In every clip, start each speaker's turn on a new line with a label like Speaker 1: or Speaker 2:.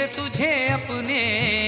Speaker 1: तुझे अपने,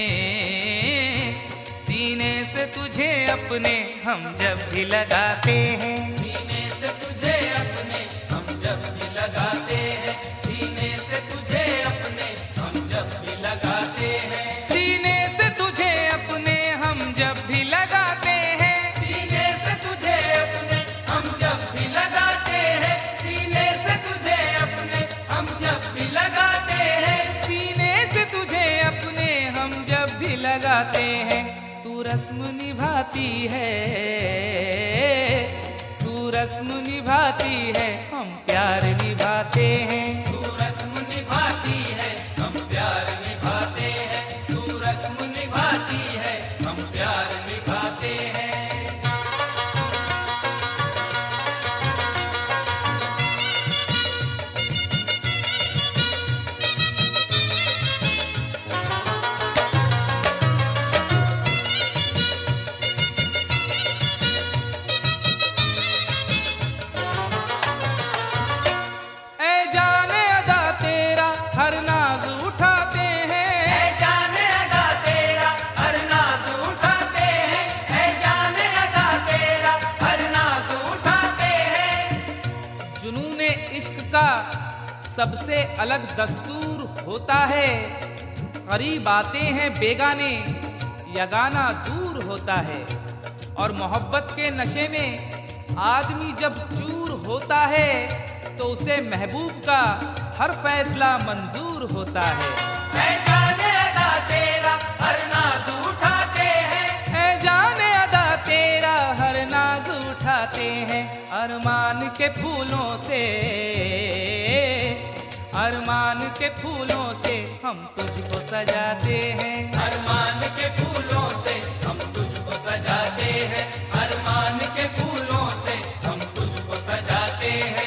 Speaker 1: सीने से तुझे अपने हम जब भी लगाते हैं,
Speaker 2: सीने से तुझे अपने हम जब भी लगाते हैं, सीने से तुझे अपने हम जब भी लगाते हैं,
Speaker 1: सीने से तुझे अपने हम जब भी लगाते हैं,
Speaker 2: सीने से तुझे अपने हम जब भी लगाते हैं, सीने से तुझे अपने हम जब भी लगाते हैं,
Speaker 1: सीने से तुझे अपने हम जब भी लगाते हैं। तू रस्म निभाती है, तू रस्म निभाती है, हम प्यार निभाते हैं,
Speaker 2: तू रस्म निभाती है हम प्यार निभाते हैं, तू रस्म निभाती है हम प्यार निभाते हैं।
Speaker 1: ऐ जाने अदा तेरा हर नाज उठाते हैं,
Speaker 2: ऐ जाने अदा तेरा हर नाज उठाते हैं, ऐ जाने अदा तेरा हर नाज उठाते हैं।
Speaker 1: जुनूने इश्क का सबसे अलग दस्तूर होता है, करीब आते हैं बेगाने, यगाना दूर होता है, और मोहब्बत के नशे में आदमी जब चूर होता है तो उसे महबूब का हर फैसला मंजूर होता है।
Speaker 2: ऐ जाने अदा तेरा हर नाज उठाते हैं,
Speaker 1: है जाने अदा तेरा हर नाज उठाते हैं, अरमान के फूलों से, अरमान के फूलों से हम तुझको सजाते हैं,
Speaker 2: अरमान के फूलों से हम तुझको सजाते हैं, अरमान के फूलों से हम तुझको सजाते हैं।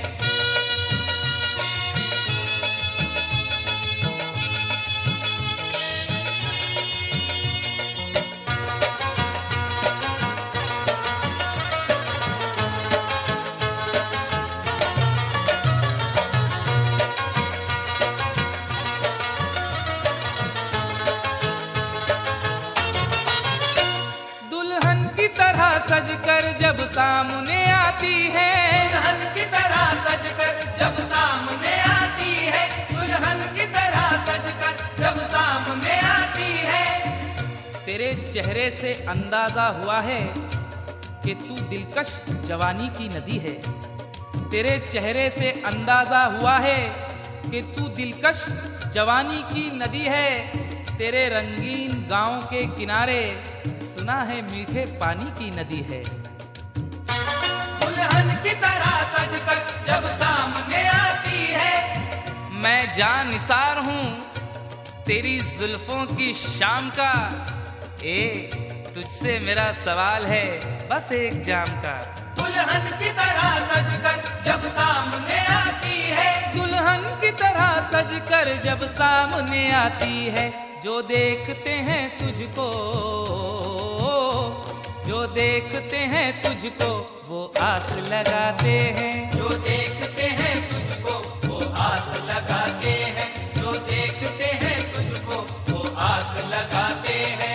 Speaker 1: दुल्हन की तरह सजकर जब सामने आती है,
Speaker 2: दुल्हन की तरह सजकर जब सामने आती है, दुल्हन की तरह सजकर जब सामने आती है,
Speaker 1: तेरे चेहरे से अंदाजा हुआ है कि तू दिलकश जवानी की नदी है, तेरे चेहरे से अंदाजा हुआ है कि तू दिलकश जवानी की नदी है, तेरे रंगीन गांव के किनारे सुना है मीठे पानी की नदी है।
Speaker 2: दुल्हन की तरह सजकर जब सामने आती है,
Speaker 1: मैं जानिसार हूँ तेरी जुल्फों की शाम का, ए तुझसे मेरा सवाल है बस एक जाम का।
Speaker 2: दुल्हन की तरह सजकर जब सामने आती है,
Speaker 1: दुल्हन की तरह सजकर जब सामने आती है, जो देखते हैं तुझको, जो देखते हैं तुझको वो आस लगाते हैं,
Speaker 2: जो देखते हैं तुझको वो आस लगाते हैं, जो देखते हैं तुझको वो आस लगाते हैं।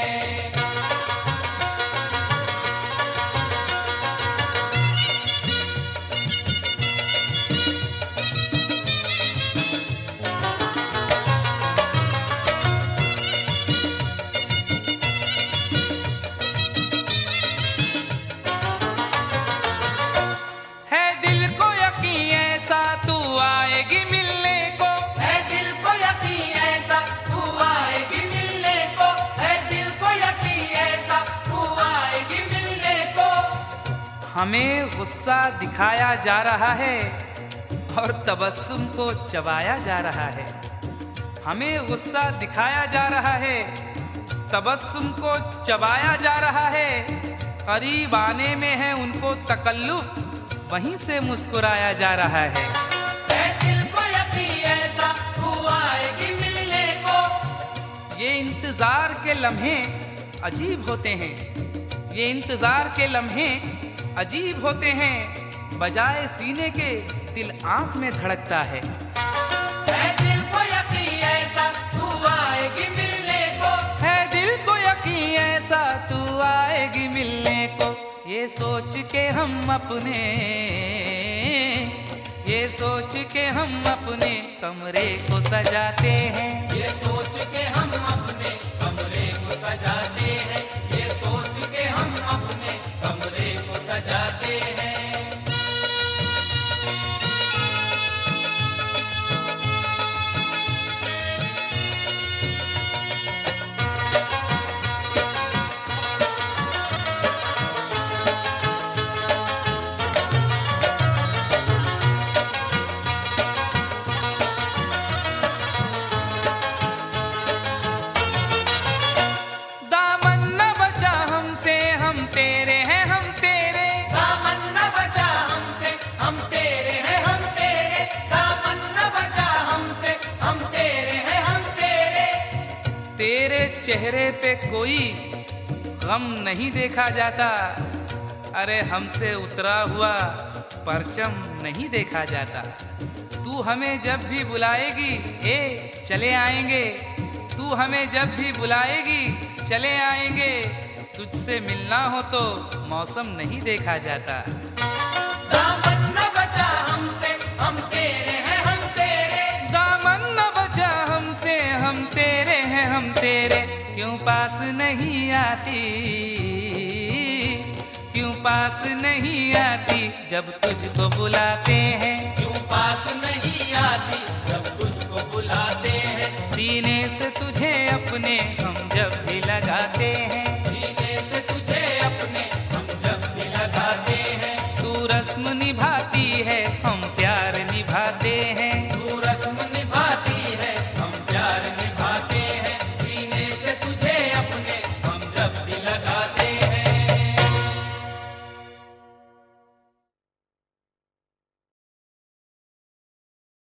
Speaker 1: है दिल को यकीन ऐसा तू आएगी मिलने को,
Speaker 2: है दिल को यकीन ऐसा तू आएगी मिलने को, है दिल को यकीन ऐसा तू आएगी मिलने को।
Speaker 1: हमें गुस्सा दिखाया जा रहा है और तबस्सुम को चबाया जा रहा है, हमें गुस्सा दिखाया जा रहा है, तबस्सुम को चबाया जा रहा है, करीब आने में है उनको तकल्लुफ, वहीं से मुस्कुराया जा रहा है।
Speaker 2: दिल को यकीन ऐसा तू आएगी मिलने को।
Speaker 1: ये इंतजार के लम्हे अजीब होते हैं, ये इंतजार के लम्हे अजीब होते हैं, बजाए सीने के दिल आंख में धड़कता है।
Speaker 2: दिल को यकीन ऐसा तू आएगी
Speaker 1: सोच के हम अपने, ये सोच के हम अपने कमरे को सजाते हैं।
Speaker 2: ये सोच के हम अपने कमरे को सजाते हैं, ये सोच के हम अपने कमरे को सजाते हैं।
Speaker 1: दामन न बचा हमसे, हम तेरे हैं हम तेरे।
Speaker 2: दामन न बचा हमसे, हम तेरे हैं हम तेरे। दामन न बचा हमसे, हम तेरे हैं हम तेरे।
Speaker 1: तेरे चेहरे पे कोई गम नहीं देखा जाता, अरे हमसे उतरा हुआ परचम नहीं देखा जाता। तू हमें जब भी बुलाएगी ए चले आएंगे, तू हमें जब भी बुलाएगी चले आएंगे। तुझसे मिलना हो तो मौसम नहीं देखा जाता।
Speaker 2: दामन न बचा हमसे, हम तेरे हैं हम तेरे।
Speaker 1: दामन न बचा हमसे, हम तेरे हैं हम तेरे। क्यों पास नहीं आती, क्यों पास नहीं आती जब तुझको बुलाते हैं।
Speaker 2: क्यों पास नहीं आती जब तुझको बुलाते हैं।
Speaker 1: सीने से तुझे अपने